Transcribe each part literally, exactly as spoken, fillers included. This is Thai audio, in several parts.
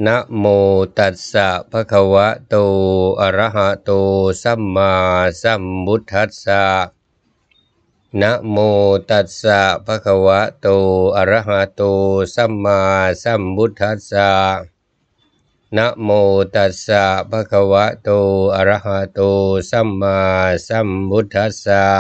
นะโมตัสสะภะคะวะโตอะระหะโตสัมมาสัมพุทธัสสะนะโมตัสสะภะคะวะโตอะระหะโตสัมมาสัมพุทธัสสะนะโมตัสสะภะคะวะโตอะระหะโตสัมมาสัมพุทธัสสะ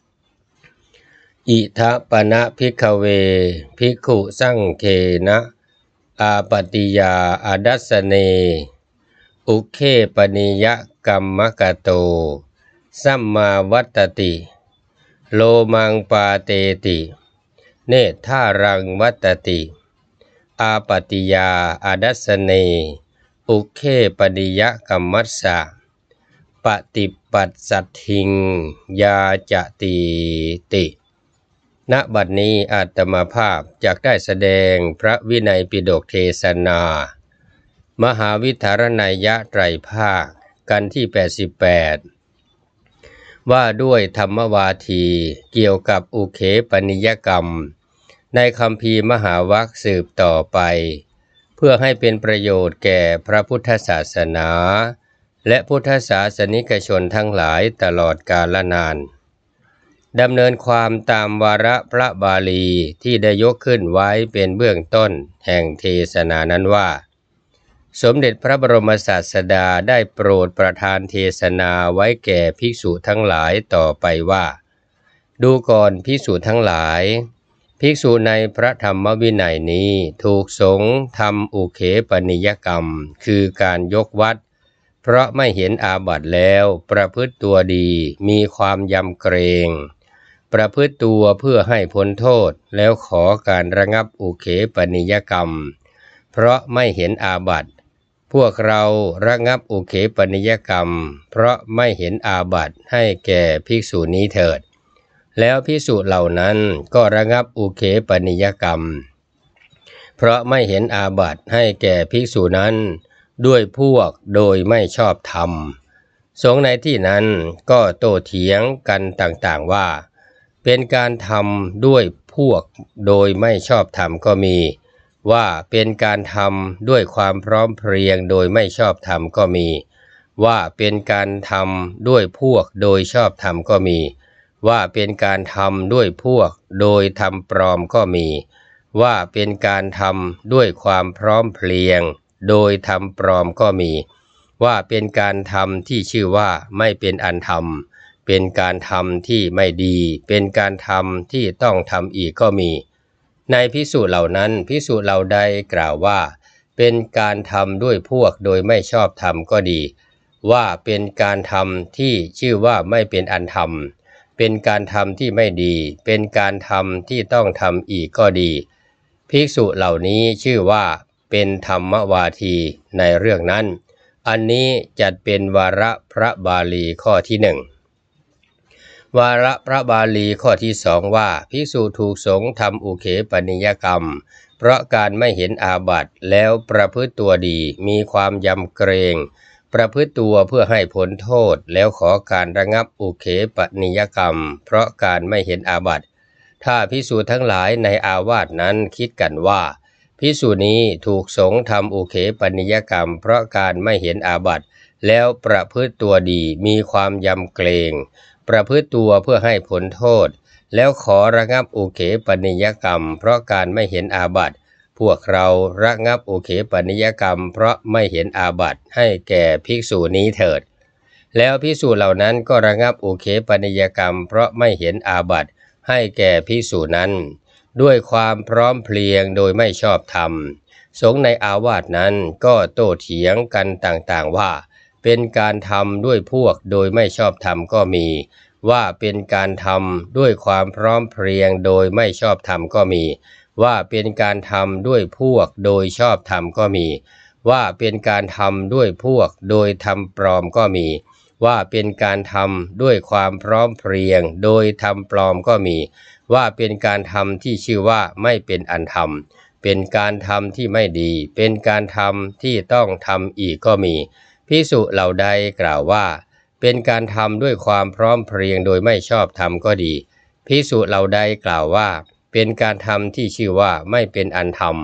อิทัปปนะภิกขเวภิกขุสังเขนะอาปติยาอาดัสสเนอุเคปนิยกัมมกโตสัมมาวัตติโลมังปาเตติเนธารังวัตติอาปติยาอาดัสสเนอุเคปนิยกัมมัสสะปฏิปัสสัทธิงยาจะติติณบัดนี้อาตมาภาพจักได้แสดงพระวินัยปิฎกเทศนามหาวิทารนัยยะไตรภาคกันที่แปดสิบแปดว่าด้วยธรรมวาทีเกี่ยวกับอุเคปนิยกรรมในคัมภีร์มหาวรรคสืบต่อไปเพื่อให้เป็นประโยชน์แก่พระพุทธศาสนาและพุทธศาสนิกชนทั้งหลายตลอดกาลนานดำเนินความตามวาระพระบาลีที่ได้ยกขึ้นไว้เป็นเบื้องต้นแห่งเทศนานั้นว่าสมเด็จพระบรมศาสดาได้โปรดประทานเทศนาไว้แก่ภิกษุทั้งหลายต่อไปว่าดูก่อนภิกษุทั้งหลายภิกษุในพระธรรมวินัยนี้ถูกสงฆ์ทำอุเคปนิยกรรมคือการยกวัดเพราะไม่เห็นอาบัติแล้วประพฤติตัวดีมีความยำเกรงประพฤติตัวเพื่อให้พ้นโทษแล้วขอการระงับอุเคปนิยกรรมเพราะไม่เห็นอาบัติพวกเราระงับอุเคปนิยกรรมเพราะไม่เห็นอาบัติให้แก่ภิกษุนี้เถิดแล้วภิกษุเหล่านั้นก็ระงับอุเคปนิยกรรมเพราะไม่เห็นอาบัติให้แก่ภิกษุนั้นด้วยพวกโดยไม่ชอบธรรมสงฆ์ในที่นั้นก็โต้เถียงกันต่างๆว่าเป็นการทำด้วยพวกโดยไม่ชอบธรรมก็มีว่าเป็นการทำด้วยความพร้อมเพรียงโดยไม่ชอบธรรมก็มีว่าเป็นการทำด้วยพวกโดยชอบธรรมก็มีว่าเป็นการทำด้วยพวกโดยทำปลอมก็มีว่าเป็นการทำด้วยความพร้อมเพรียงโดยทำปลอมก็มีว่าเป็นการทำที่ชื่อว่าไม่เป็นอันธรรมเป็นการทำที่ไม่ดีเป็นการทำที่ต้องทำอีกก็มีในภิกษุเหล่านั้นภิกษุเหล่าใดกล่าวว่าเป็นการทำด้วยพวกโดยไม่ชอบธรรมก็ดีว่าเป็นการทำที่ชื่อว่าไม่เป็นอันธรรมเป็นการทำที่ไม่ดีเป็นการทำที่ต้องทำอีกก็ดีภิกษุเหล่านี้ชื่อว่าเป็นธรรมวาทีในเรื่องนั้นอันนี้จัดเป็นวาระพระบาลีข้อที่หนึ่งวาระพระบาลีข้อที่สองว่าภิกษุถูกสงฆ์ทำอุเคปนิยกรรมเพราะการไม่เห็นอาบัติแล้วประพฤติตัวดีมีความยำเกรงประพฤติตัวเพื่อให้พ้นโทษแล้วขอการระงับอุเคปนิยกรรมเพราะการไม่เห็นอาบัติถ้าภิกษุทั้งหลายในอาวาสนั้นคิดกันว่าภิกษุนี้ถูกสงฆ์ทำอุเคปนิยกรรมเพราะการไม่เห็นอาบัติแล้วประพฤติตัวดีมีความยำเกรงประพฤติตัวเพื่อให้พ้นโทษแล้วขอระงับอุเคปนิยกรรมเพราะการไม่เห็นอาบัติพวกเราระงับอุเคปนิยกรรมเพราะไม่เห็นอาบัติให้แก่ภิกษุนี้เถิดแล้วภิกษุเหล่านั้นก็ระงับอุเคปนิยกรรมเพราะไม่เห็นอาบัติให้แก่ภิกษุนั้นด้วยความพร้อมเพรียงโดยไม่ชอบธรรมสงฆ์ในอาวาสนั้นก็โต้เถียงกันต่างๆว่าเป็นการทำด้วยพวกโดยไม่ชอบธรรมก็มีว่าเป็นการทำด้วยความพร้อมเพรียงโดยไม่ชอบธรรมก็มีว่าเป็นการทำด้วยพวกโดยชอบธรรมก็มีว่าเป็นการทำด้วยพวกโดยทำปลอมก็มีว่าเป็นการทำด้วยความพร้อมเพรียงโดยทำปลอมก็มีว่าเป็นการทำที่ชื่อว่าไม่เป็นอันธรรมเป็นการทำที่ไม่ดีเป็นการทำที่ต้องทำอีกก็มีภิกษุเหล่าใดกล่าวว่าเป็นการทำด้วยความพร้อมเพรียงโดยไม่ชอบธรรมก็ดีภิกษุเหล่าใดกล่าวว่าเป็นการทำที่ชื่อว่าไม่เป็นอันธรรม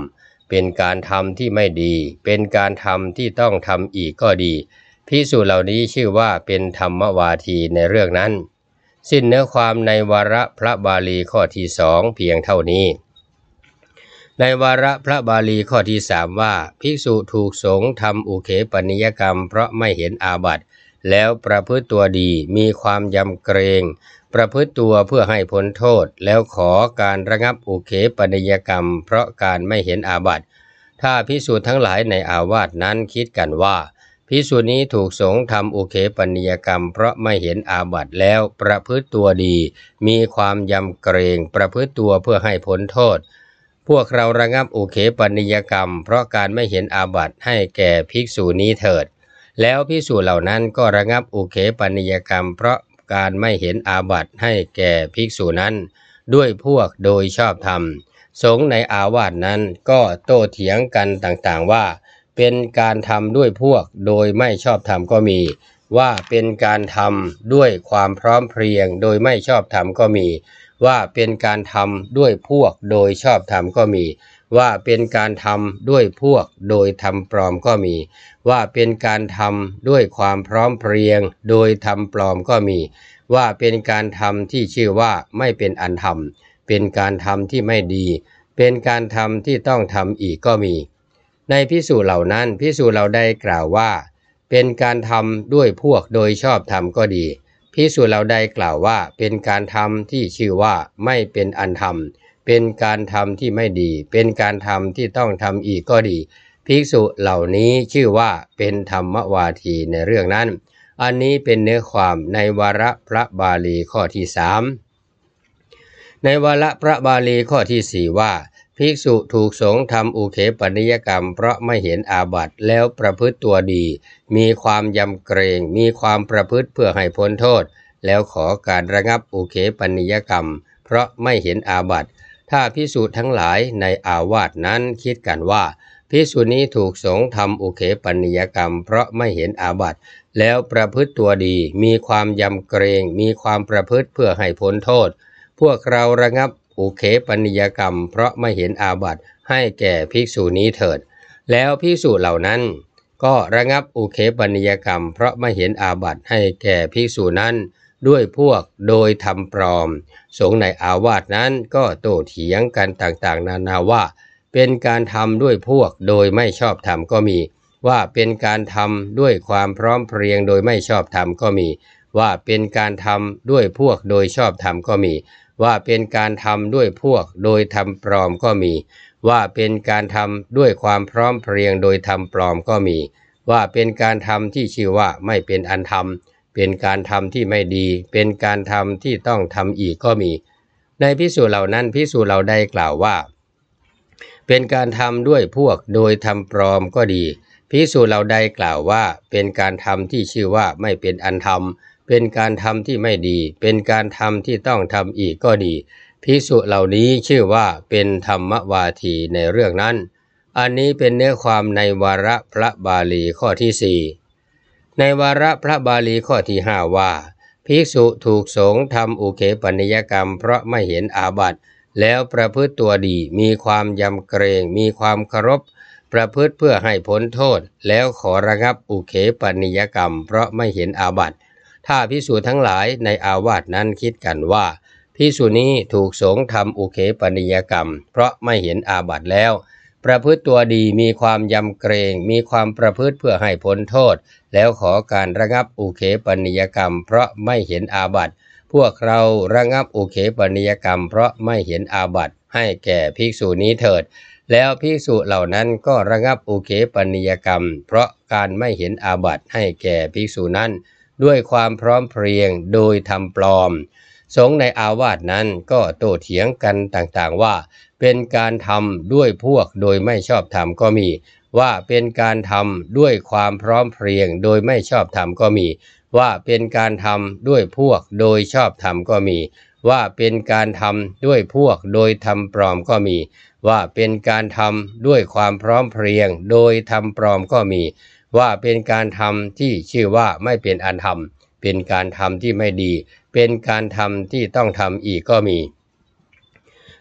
เป็นการทำที่ไม่ดีเป็นการทำที่ต้องทำอีกก็ดีภิกษุเหล่านี้ชื่อว่าเป็นธรรมวาทีในเรื่องนั้นสิ้นเนื้อความในวาระพระบาลีข้อที่สองเพียงเท่านี้ในวาระพระบาลีข้อที่สามว่าภิกษุถูกสงฆ์ทำอุเขปนิยกรรมเพราะไม่เห็นอาบัติแล้วประพฤติตัวดีมีความยำเกรงประพฤติตัวเพื่อให้พ้นโทษแล้วขอการระงับอุเขปนิยกรรมเพราะการไม่เห็นอาบัติถ้าภิกษุทั้งหลายในอาวาสนั้นคิดกันว่าภิกษุนี้ถูกสงฆ์ทำอุเขปนิยกรรมเพราะไม่เห็นอาบัติแล้วประพฤติตัวดีมีความยำเกรงประพฤติตัวเพื่อให้พ้นโทษพวกเราระงับอุเขปนิยกรรมเพราะการไม่เห็นอาบัติให้แก่ภิกษุนี้เถิดแล้วภิกษุเหล่านั้นก็ระงับอุเขปนิยกรรมเพราะการไม่เห็นอาบัติให้แก่ภิกษุนั้นด้วยพวกโดยชอบธรรมสงฆ์ในอาวาสนั้นก็โต้เถียงกันต่างๆว่าเป็นการทำด้วยพวกโดยไม่ชอบธรรมก็มีว่าเป็นการทำด้วยความพร้อมเพรียงโดยไม่ชอบธรรมก็มีว่าเป็นการทำด้วยพวกโดยชอบธรรมก็มีว่าเป็นการทำด้วยพวกโดยทำปลอมก็มีว่าเป็นการทำด้วยความพร้อมเพรียงโดยทำปลอมก็มีว่าเป็นการทำที่ชื่อว่าไม่เป็นอันธรรมเป็นการทำที่ไม่ดีเป็นการทำที่ต้องทำอีกก็มีในภิกษุเหล่านั้นภิกษุเราได้กล่าวว่าเป็นการทำด้วยพวกโดยชอบธรรมก็ดีภิกษุเราได้กล่าวว่าเป็นการทำที่ชื่อว่าไม่เป็นอันธรรมเป็นการทำที่ไม่ดีเป็นการทำที่ต้องทำอีกก็ดีภิกษุเหล่านี้ชื่อว่าเป็นธรรมวาทีในเรื่องนั้นอันนี้เป็นเนื้อความในวาระพระบาลีข้อที่สามในวาระพระบาลีข้อที่สี่ว่าภิกษุถูกสงฆ์ทำอุเขปนิยกรรมเพราะไม่เห็นอาบัติแล้วประพฤติตัวดีมีความยำเกรงมีความประพฤติเพื่อให้พ้นโทษแล้วขอการระงับอุเขปนิยกรรมเพราะไม่เห็นอาบัติถ้าภิกษุทั้งหลายในอาวาสนั้นคิดกันว่าภิกษุนี้ถูกสงฆ์ทำอุเขปนิยกรรมเพราะไม่เห็นอาบัติแล้วประพฤติตัวดีมีความยำเกรงมีความประพฤติเพื่อให้พ้นโทษพวกเราระงับอุเขปนิยกรรมเพราะไม่เห็นอาบัติให้แก่ภิกษุนี้เถิดแล้วภิกษุเหล่านั้นก็ระงับอุเขปนิยกรรมเพราะไม่เห็นอาบัติให้แก่ภิกษุนั้นด้วยพวกโดยทำปลอมสงฆ์ในอาวาสนั้นก็โต้เถียงกันต่างๆนานาว่าเป็นการทำด้วยพวกโดยไม่ชอบธรรมก็มีว่าเป็นการทำด้วยความพร้อมเพรียงโดยไม่ชอบธรรมก็มีว่าเป็นการทำด้วยพวกโดยชอบธรรมก็มีว่าเป็นการทำด้วยพวกโดยทำปลอมก็มีว่าเป็นการทำด้วยความพร้อมเพรียงโดยทำปลอมก็มีว่าเป็นการทำที่ชื่อว่าไม่เป็นอันธรรมเป็นการทำที่ไม่ดีเป็นการทำที่ต้องทำอีกก็มีในภิกษุเหล่านั้นภิกษุเราได้กล่าวว่าเป็นการทำด้วยพวกโดยทำปลอมก็ดีภิกษุเราได้กล่าวว่าเป็นการทำที่ชื่อว่าไม่เป็นอันธรรมเป็นการทำที่ไม่ดีเป็นการทำที่ต้องทำอีกก็ดีภิกษุเหล่านี้ชื่อว่าเป็นธรรมวาทีในเรื่องนั้นอันนี้เป็นเนื้อความในวาระพระบาลีข้อที่สี่ในวาระพระบาลีข้อที่ห้าว่าภิกษุถูกสงฆ์ทำอุเขปนิยกรรมเพราะไม่เห็นอาบัติแล้วประพฤติตัวดีมีความยำเกรงมีความเคารพประพฤติเพื่อให้พ้นโทษแล้วขอระงับอุเขปนิยกรรมเพราะไม่เห็นอาบัติถ้าภิกษุทั้งหลายในอาวาสนั้นคิดกันว่าภิกษุนี้ถูกสงฆ์ทำอุเขปนิยกรรมเพราะไม่เห็นอาบัติแล้วประพฤติตัวดีมีความยำเกรงมีความประพฤติเพื่อให้พ้นโทษแล้วขอการระงับอุเขปนิยกรรมเพราะไม่เห็นอาบัติพวกเราระงับอุเขปนิยกรรมเพราะไม่เห็นอาบัติให้แก่ภิกษุนี้เถิดแล้วภิกษุเหล่านั้นก็ระงับอุเขปนิยกรรมเพราะการไม่เห็นอาบัติให้แก่ภิกษุนั้นด้วยความพร้อมเพรียงโดยทำปลอมสงฆ์ในอาวาสนั้นก็โต้เถียงกันต่างๆว่าเป็นการทำด้วยพวกโดยไม่ชอบธรรมก็มีว่าเป็นการทำด้วยความพร้อมเพรียงโดยไม่ชอบธรรมก็มีว่าเป็นการทำด้วยพวกโดยชอบธรรมก็มีว่าเป็นการทำด้วยพวกโดยทำปลอมก็มีว่าเป็นการทำด้วยความพร้อมเพรียงโดยทำปลอมก็มีว่าเป็นการทำที่ชื่อว่าไม่เป็นอันธรรมเป็นการทำที่ไม่ดีเป็นการทำที่ต้องทำอีกก็มี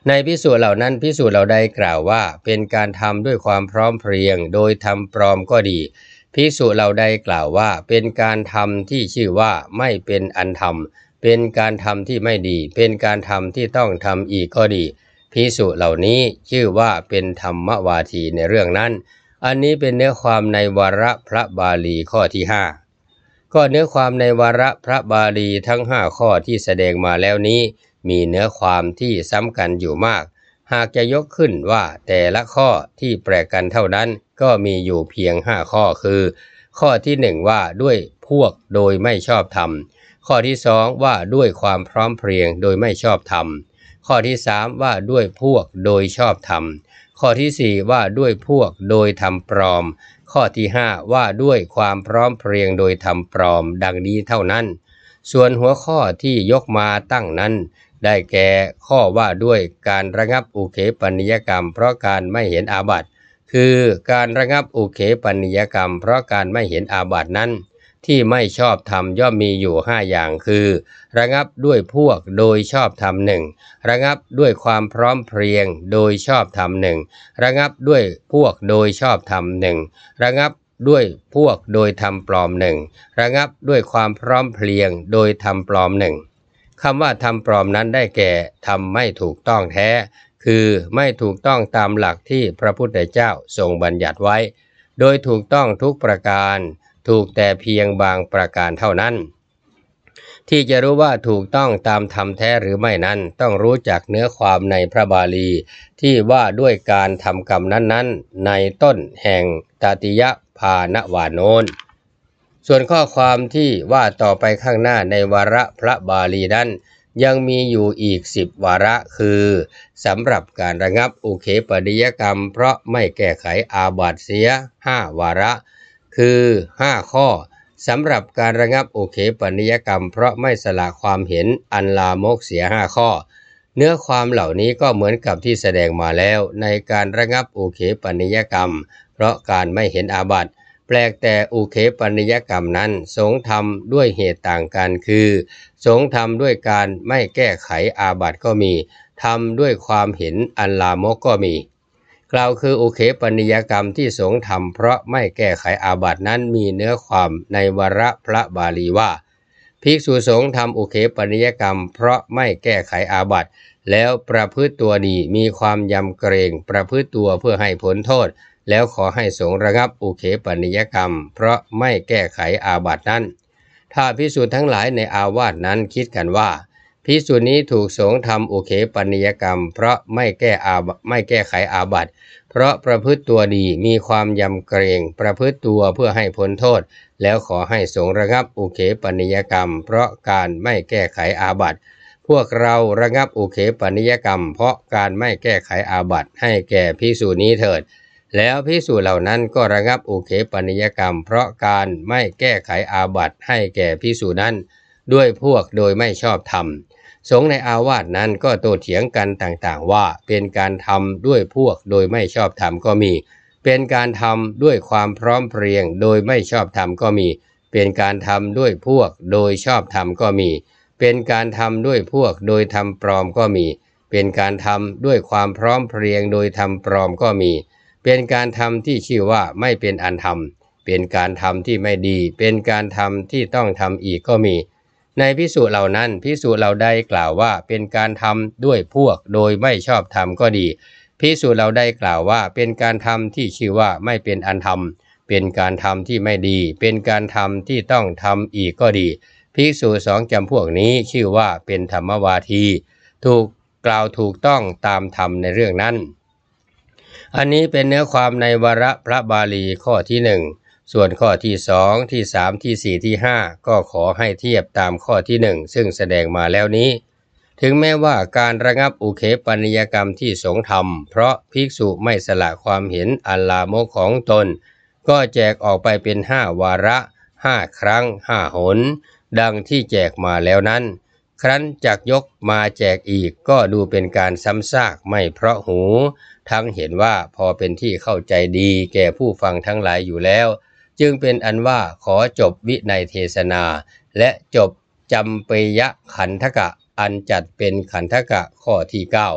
ในภิกษุเหล่านั้นภิกษุเหล่าใดกล่าวว่าเป็นการทำด้วยความพร้อมเพรียงโดยทำปลอมก็ดีภิกษุเหล่าใดกล่าวว่าเป็นการทำที่ชื่อว่าไม่เป็นอันธรรมเป็นการทำที่ไม่ดีเป็นการทำที่ต้องทำอีกก็ดีภิกษุเหล่านี้ชื่อว่าเป็นธรรมวาทีในเรื่องนั้นอันนี้เป็นเนื้อความในวาระพระบาลีข้อที่ห้าก็เนื้อความในวาระพระบาลีทั้งห้าข้อที่แสดงมาแล้วนี้มีเนื้อความที่ซ้ำกันอยู่มากหากจะยกขึ้นว่าแต่ละข้อที่แปลกกันเท่านั้นก็มีอยู่เพียงห้าข้อคือข้อที่หนึ่งว่าด้วยพวกโดยไม่ชอบธรรมข้อที่สองว่าด้วยความพร้อมเพรียงโดยไม่ชอบธรรมข้อที่สามว่าด้วยพวกโดยชอบธรรมข้อที่สี่ว่าด้วยพวกโดยทำปลอมข้อที่ห้าว่าด้วยความพร้อมเพรียงโดยทำปลอมดังนี้เท่านั้นส่วนหัวข้อที่ยกมาตั้งนั้นได้แก่ข้อว่าด้วยการระงับอุเขปนิยกรรมเพราะการไม่เห็นอาบัติคือการระงับอุเขปนิยกรรมเพราะการไม่เห็นอาบัตินั้นที่ไม่ชอบธรรมย่อมมีอยู่ห้าอย่างคือระงับด้วยพวกโดยชอบธรรมหนึ่งระงับด้วยความพร้อมเพรียงโดยชอบธรรมหนึ่งระงับด้วยพวกโดยชอบธรรมหนึ่งระงับด้วยพวกโดยทำปลอมหนึ่งระงับด้วยความพร้อมเพรียงโดยทำปลอมหนึ่งคำว่าทำปลอมนั้นได้แก่ทำไม่ถูกต้องแท้คือไม่ถูกต้องตามหลักที่พระพุทธเจ้าทรงบัญญัติไว้โดยถูกต้องทุกประการถูกแต่เพียงบางประการเท่านั้นที่จะรู้ว่าถูกต้องตามธรรมแท้หรือไม่นั้นต้องรู้จักเนื้อความในพระบาลีที่ว่าด้วยการทำกรรมนั้นๆในต้นแห่งตติยภานวาโนนส่วนข้อความที่ว่าต่อไปข้างหน้าในวาระพระบาลีนั้นยังมีอยู่อีกสิบวาระคือสำหรับการระงับอุเขปนิยกรรมเพราะไม่แก้ไขอาบัติเสียห้าวาระคือห้าข้อสำหรับการระงับอุเขปนิยกรรมเพราะไม่สละความเห็นอันลามกเสียห้าข้อเนื้อความเหล่านี้ก็เหมือนกับที่แสดงมาแล้วในการระงับอุเขปนิยกรรมเพราะการไม่เห็นอาบัติแปลกแต่อุเขปนิยกรรมนั้นสงฆ์ทำด้วยเหตุต่างกันคือสงฆ์ทำด้วยการไม่แก้ไขอาบัติก็มีทำด้วยความเห็นอันลามกก็มีกล่าวคืออุเขปนิยกรรมที่สงฆ์ทำเพราะไม่แก้ไขอาบัตินั้นมีเนื้อความในวาระพระบาลีว่าภิกษุสงฆ์ทำอุเขปนิยกรรมเพราะไม่แก้ไขอาบัติแล้วประพฤติตัวดีมีความยำเกรงประพฤติตัวเพื่อให้พ้นโทษแล้วขอให้สงฆ์ระงับอุเขปนิยกรรมเพราะไม่แก้ไขอาบัตินั้นถ้าภิกษุทั้งหลายในอาวาสนั้นคิดกันว่าภิกษุนี้ถูกสงฆ์ทำอุเขปนิยกรรมเพราะไม่แก้อาไม่แก้ไขอาบัติเพราะประพฤติตัวดีมีความยำเกรงประพฤติตัวเพื่อให้พ้นโทษแล้วขอให้สงฆ์ระงับอุเขปนิยกรรมเพราะการไม่แก้ไขอาบัติพวกเราระงับอุเขปนิยกรรมเพราะการไม่แก้ไขอาบัติให้แก่ภิกษุนี้เถิดแล้วภิกษุเหล่านั้นก็ระงับอุเขปนิยกรรมเพราะการไม่แก้ไขอาบัติให้แก่ภิกษุนั้นด้วยพวกโดยไม่ชอบธรรมสงฆ์ในอาวาสนั้นก็โต้เถียงกันต่างๆว่าเป็นการทำด้วยพวกโดยไม่ชอบธรรมก็มีเป็นการทำด้วยความพร้อมเพรียงโดยไม่ชอบธรรมก็มีเป็นการทำด้วยพวกโดยชอบธรรมก็มีเป็นการทำด้วยพวกโดยทำปลอมก็มีเป็นการทำด้วยความพร้อมเพรียงโดยทำปลอมก็มีเป็นการทำที่ชื่อว่าไม่เป็นอันธรรมเป็นการทำที่ไม่ดีเป็นการทำที่ต้องทำอีกก็มีในภิกษุเหล่านั้นภิกษุเหล่าใดกล่าวว่าเป็นการทำด้วยพวกโดยไม่ชอบธรรมก็ดีภิกษุเหล่าใดกล่าวว่าเป็นการทำที่ชื่อว่าไม่เป็นอันธรรมเป็นการทำที่ไม่ดีเป็นการทำที่ต้องทำอีกก็ดีภิกษุสองจำพวกนี้ชื่อว่าเป็นธรรมวาทีถูกกล่าวถูกต้องตามธรรมในเรื่องนั้นอันนี้เป็นเนื้อความในวาระพระบาลีข้อที่หนึ่งส่วนข้อที่สองที่สามที่สี่ที่ห้าก็ขอให้เทียบตามข้อที่หนึ่งซึ่งแสดงมาแล้วนี้ถึงแม้ว่าการระงับอุเขปนิยกรรมที่สงฆ์ทำเพราะภิกษุไม่สละความเห็นอันลามกของตนก็แจกออกไปเป็นห้าวาระห้าครั้งห้าหนดังที่แจกมาแล้วนั้นครั้นจักยกมาแจกอีกก็ดูเป็นการซ้ำซากไม่เพราะหูทั้งเห็นว่าพอเป็นที่เข้าใจดีแก่ผู้ฟังทั้งหลายอยู่แล้วจึงเป็นอันว่าขอจบวินัยเทศนาและจบจำเปยขันธกะอันจัดเป็นขันธกะข้อที่เก้า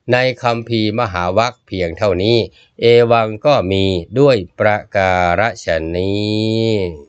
ในคัมภีร์มหาวรรคเพียงเท่านี้เอวังก็มีด้วยประการฉนี้